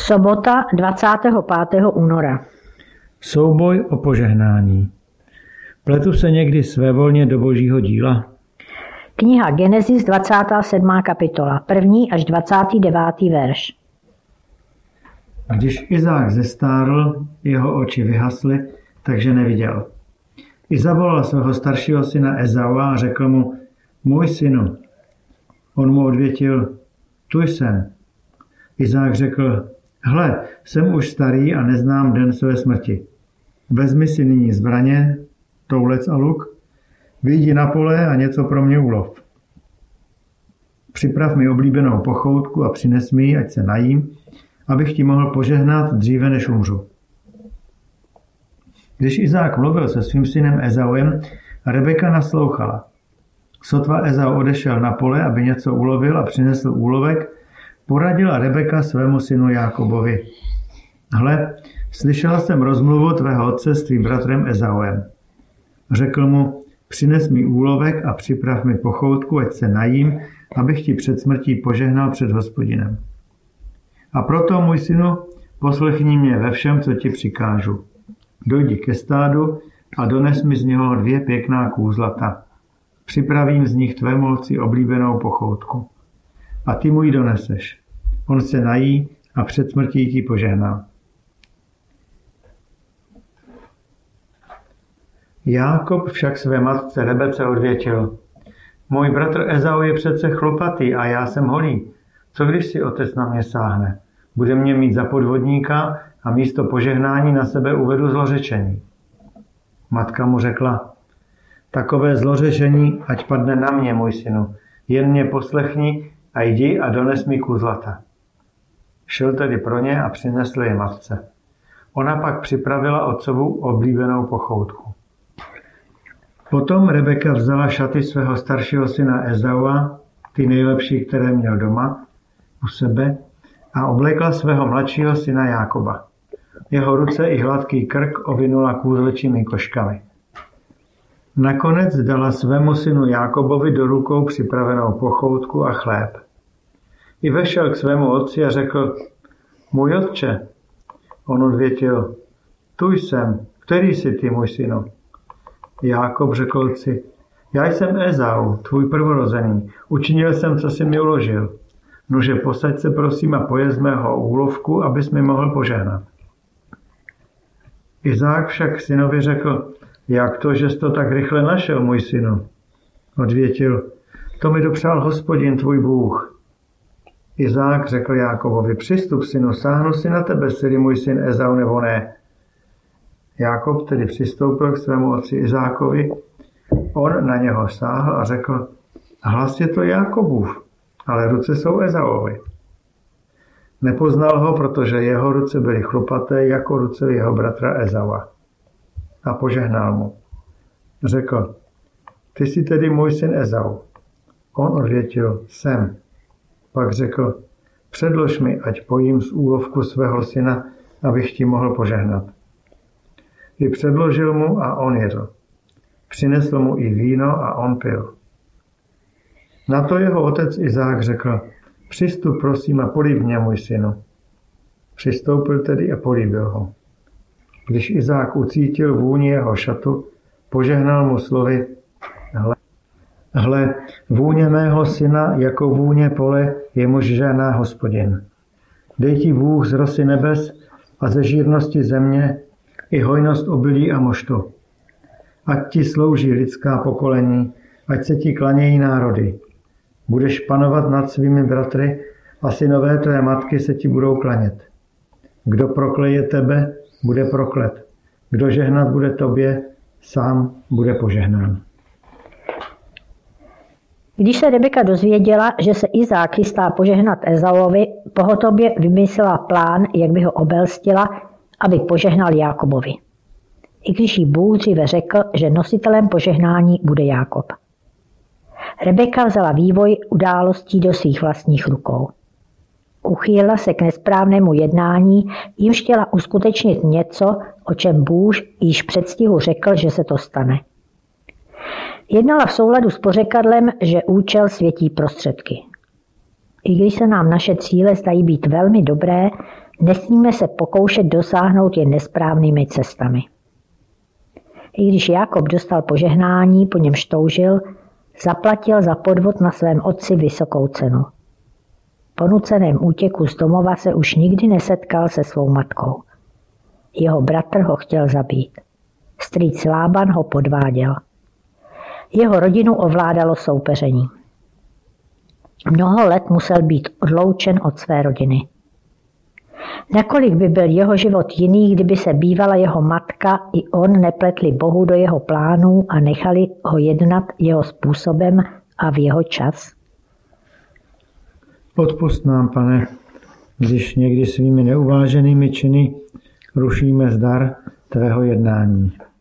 Sobota 25. února. Souboj o požehnání. Pletu se někdy svévolně do božího díla? Kniha Genesis 27. kapitola, 1. až 29. verš. Když Izák zestárl, jeho oči vyhasly, takže neviděl. I zavolal svého staršího syna Ezaua a řekl mu: Můj synu. On mu odvětil: Tu jsem. Izák řekl: Hle, jsem už starý a neznám den své smrti. Vezmi si nyní zbraně, toulec a luk, vyjdi na pole a něco pro mě ulov. Připrav mi oblíbenou pochoutku a přines mi ji, ať se najím, abych ti mohl požehnat dříve, než umřu. Když Izák mluvil se svým synem Ezauem, Rebeka naslouchala. Sotva Ezau odešel na pole, aby něco ulovil a přinesl úlovek, poradila Rebeka svému synu Jákobovi: Hle, slyšela jsem rozmluvu tvého otce s tvým bratrem Ezauem. Řekl mu: Přines mi úlovek a připrav mi pochoutku, ať se najím, abych ti před smrtí požehnal před Hospodinem. A proto, můj synu, poslechni mě ve všem, co ti přikážu. Dojdi ke stádu a dones mi z něho 2 pěkná kůzlata. Připravím z nich tvému otci oblíbenou pochoutku. A ty mu ji doneseš. On se nají a před smrtí ti požehná. Jákob však své matce Rebece odvětil: Můj bratr Ezau je přece chlupatý a já jsem holý. Co když si otec na mě sáhne? Bude mě mít za podvodníka a místo požehnání na sebe uvedu zlořečení. Matka mu řekla: Takové zlořečení ať padne na mě, můj synu. Jen mě poslechni a jdi a dones mi kůzlata. Šel tedy pro ně a přinesl je matce. Ona pak připravila otcovu oblíbenou pochoutku. Potom Rebeka vzala šaty svého staršího syna Ezaua, ty nejlepší, které měl doma, u sebe, a oblekla svého mladšího syna Jákoba. Jeho ruce i hladký krk ovinula kůzlečími koškami. Nakonec dala svému synu Jákobovi do rukou připravenou pochoutku a chléb. I vešel k svému otci a řekl: Můj otče. On odvětil: Tu jsem. Který jsi ty, můj synu? Jákob řekl otci: Já jsem Ezau, tvůj prvorozený. Učinil jsem, co jsi mi uložil. Nože posaď se prosím a pojez mého úlovku, abys mi mohl požehnat. Izák však synovi řekl: Jak to, že jsi to tak rychle našel, můj synu? Odvětil: To mi dopřál Hospodin tvůj Bůh. Izák řekl Jákobovi: Přistup, synu, sáhnu si na tebe, jsi můj syn Ezau nebo ne. Jákob tedy přistoupil k svému otci Izákovi. On na něho sáhl a řekl: Hlas je to Jákobův, ale ruce jsou Ezauovi. Nepoznal ho, protože jeho ruce byly chlupaté jako ruce jeho bratra Ezaua. A požehnal mu. Řekl: Ty jsi tedy můj syn Ezau. On odvětil: Jsem. Pak řekl: Předlož mi, ať pojím z úlovku svého syna, abych ti mohl požehnat. I předložil mu a on jedl. Přinesl mu i víno a on pil. Na to jeho otec Izák řekl: Přistup prosím a políb mě, můj synu. Přistoupil tedy a políbil ho. Když Izák ucítil vůni jeho šatu, požehnal mu slovy: Hle, vůně mého syna jako vůně pole, jemuž žehná Hospodin. Dej ti Bůh z rosy nebes a ze žírnosti země i hojnost obilí a moštu. Ať ti slouží lidská pokolení, ať se ti klanějí národy. Budeš panovat nad svými bratry a synové tvé matky se ti budou klanět. Kdo prokleje tebe, bude proklet. Kdo žehnat bude tobě, sám bude požehnán. Když se Rebeka dozvěděla, že se Izák chystá požehnat Ezauovi, pohotově vymyslela plán, jak by ho obelstila, aby požehnal Jákobovi. I když jí Bůh dříve řekl, že nositelem požehnání bude Jákob. Rebeka vzala vývoj událostí do svých vlastních rukou. Uchýlila se k nesprávnému jednání, jimž chtěla uskutečnit něco, o čem Bůh již předstihu řekl, že se to stane. Jednala v souladu s pořekadlem, že účel světí prostředky. I když se nám naše cíle zdají být velmi dobré, Nesmíme se pokoušet dosáhnout jen nesprávnými cestami. I když Jákob dostal požehnání, po němž toužil, zaplatil za podvod na svém otci vysokou cenu. Po nuceném útěku z domova se už nikdy nesetkal se svou matkou. Jeho bratr ho chtěl zabít. Strýc Lában ho podváděl. Jeho rodinu ovládalo soupeření. Mnoho let musel být odloučen od své rodiny. Nakolik by byl jeho život jiný, kdyby se bývala jeho matka i on nepletli Bohu do jeho plánů a nechali ho jednat jeho způsobem a v jeho čas? Odpusť nám, Pane, když někdy svými neuváženými činy rušíme zdar tvého jednání.